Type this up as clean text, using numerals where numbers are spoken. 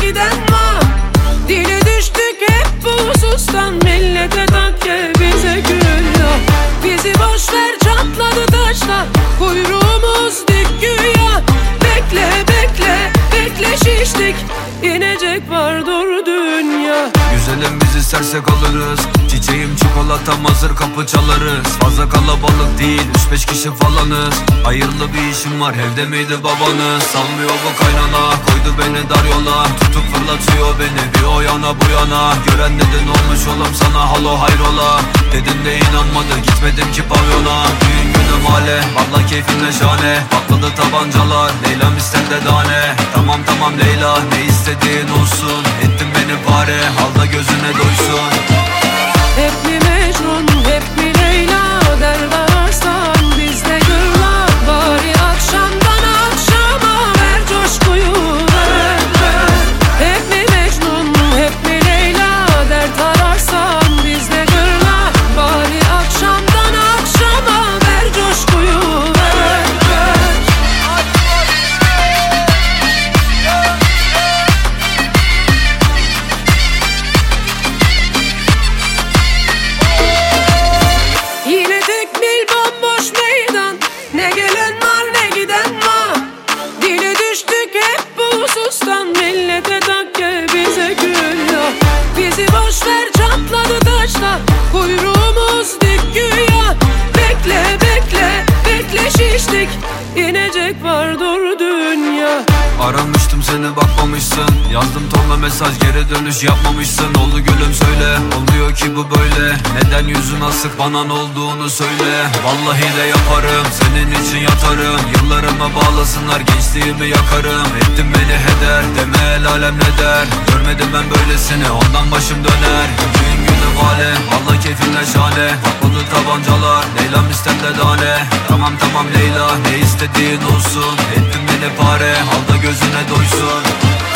giden var. Dili düştük hep bu husustan, millete takke bize günah. Bizi boşver çatladı taşlar, kuyruğumuz dik güya. Bekle bekle bekle şiştik, inecek var dur dünya. Güzelim biz istersek alırız, çiçeğim çikolatam hazır kapı çalarız. Fazla kalabalık değil 3-5 kişi falanız. Hayırlı bir işim var evde miydi babanız? Salmıyor bu kaynana, koydu beni dar yola. Tutup fırlatıyor beni bir o yana bu yana. Gören neden olmuş oğlum sana halo hayrola. Dedin de inanmadı gitmedim ki pavyona. Düğün günü mahalle valla keyfimle şahane. Patladı tabancalar Leyla'm ister de tane. Tamam tamam Leyla ne istediğin olsun. Ettin beni pare al da gözüne doysun. Hep mi Mecnun hep mi Leyla, dert ararsan bizde gırla. Bari akşamdan akşama ver coşkuyu ver, ver. Hep mi Mecnun hep mi Leyla, dert ararsan bizde gırla. Bari akşamdan akşama ver coşkuyu ver, ver. Yine tekmil bomboş meydan, ne gelen var ne giden var. Dile düştük hep bu husustan, millete takke bize günah. Bizi boşver çatladı taşlar, kuyruğumuz dik güya. Bekle bekle bekle şiştik, inecek var dur dünya. Aramıştım seni bakmamışsın, yazdım tonla mesaj geri dönüş yapmamışsın. Oldu gülüm söyle olmuyor ki bu böyle. Neden yüzün asık bana ne olduğunu söyle. Vallahi de yaparım senin için yatarım. Yıllarıma bağlasınlar gençliğimi yakarım. Ettin beni heder deme el alem ne der. Görmedim ben böylesini ondan başım döner. Düğün günü vale valla keyfimle şahane. Patladı tabancalar Leyla'm ister de tane. Tamam tamam Leyla ne istediğin olsun. Ettin beni pare al da gözüne doysun.